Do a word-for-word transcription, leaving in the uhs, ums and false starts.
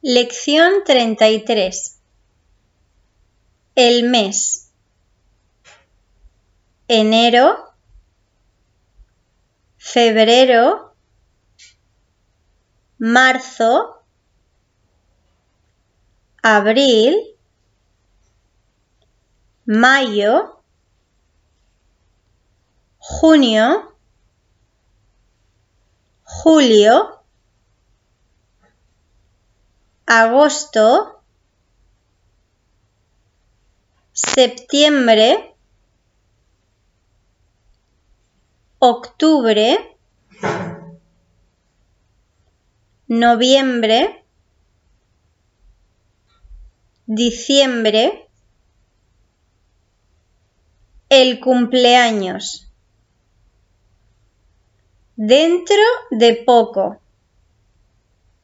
Lección treinta y tres. El mes. Enero, febrero, marzo, abril, mayo, junio, julio, agosto, septiembre, octubre, noviembre, diciembre, el cumpleaños. Dentro de poco.